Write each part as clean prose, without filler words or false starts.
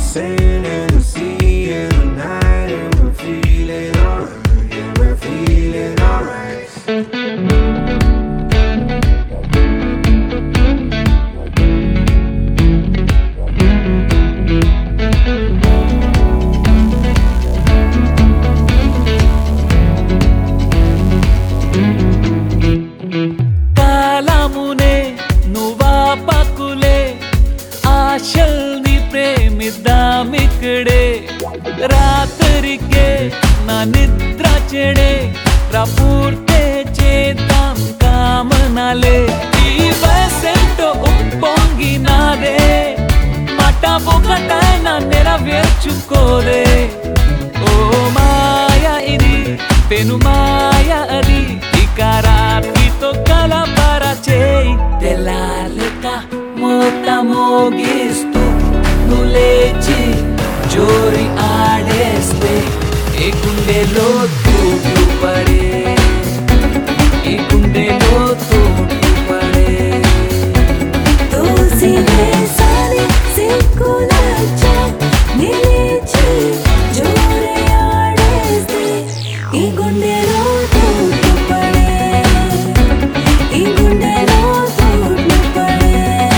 sand and the sea and the night, and we're feeling alright. Yeah, we're feeling alright. కాలమునే నువ్వా పకులే ఆశల్ని ప్రేమిద్దామిక్కడే రాత్రికే నా నిద్ర చెడే ప్రపూర్తే చేద్దాం కామనాలే ఈ వయసెంటో ఉప్పొంగినాదే మాట ఒకటైనా నెరవేర్చుకోదే ఓ మాయ ఇది పెను మాయ అది ఇక రాత్రితో కలపరచేయి తెల్లారక మోత మోగిస్తూ నువ్వు లేచి జోరి ఆడేస్తే ఈ గుండెలో తూట్లు పడే ఈ గుండెలో తూట్లు పడే తోసివేసాలి సిక్కులచ్చా నిలిచి జోరే ఆడేస్తే ఈ గుండెలో తూట్లు పడే ఈ గుండెలో తూట్లు పడే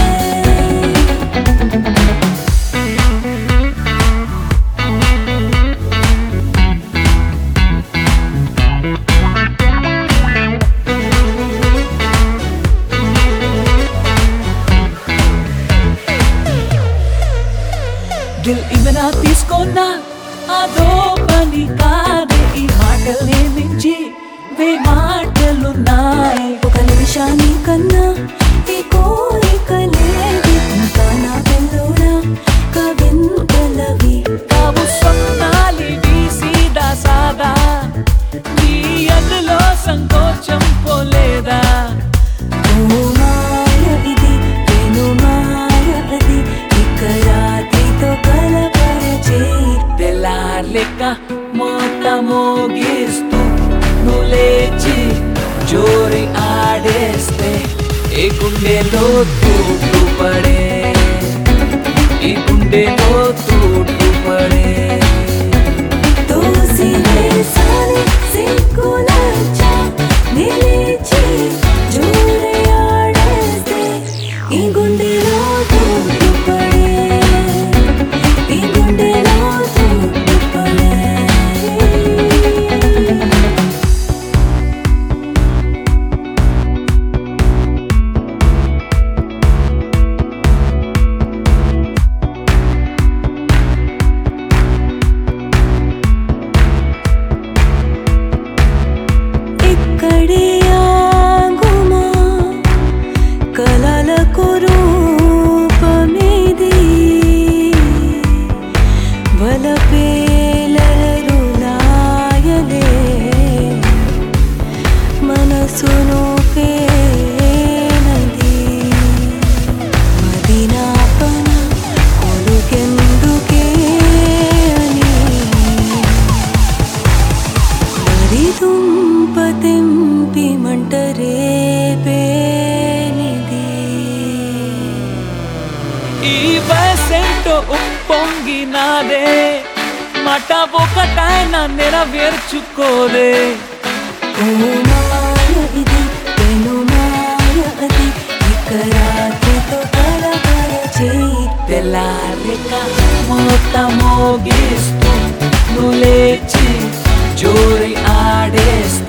దిల్ ఇవనా తీసుకోనా అదో పని కాదే ఈ మాటలే మించి వే మాటలున్నాయి ఒక నిమిషాని కన్నా ఈ కోరిక లేదు ఇంకా నా పిల్లోడా కవింతలవి కావు స్వప్నాలివి సీదా సాదా నీ అదులో సంకోచం పోలేదా ఓ మాయ ఇది పెను మాయ అది ఇక రాత్రితో కలపరచేయి తెల్లార్లెక్క మోత మోగిస్తూ నువ్వు లేచి జోరి ఆడేస్తే ఈ గుండెలో తూట్లు పడే ఈ గుండెలో తూట్లు పడే తోసివేసాలి సిక్కులచ్చా నిలిచి జోరే ఆడేస్తే ఈ గుండెలో తూట్లు పడే ఈ గుండెలో తూట్లు పడే ఇక్కడే ఆగుమా కలలకు రూపమిది వలపేలరులాయలే మనసును పేనది మదినాపన కొలుకెందుకే అని మరిదుంప తెంపి మంటరేపేనిది ఈ వయసెంటో ఉప్పొంగినాదే మాట ఒకటైనా నెరవేర్చుకోదే ఓ మాయ ఇది పెను మాయ అది ఇక రాత్రితో కలపరచేయి తెల్లారిక మోత మోగిస్తూ నువ్వు లేచి జోరి ఆడేస్తే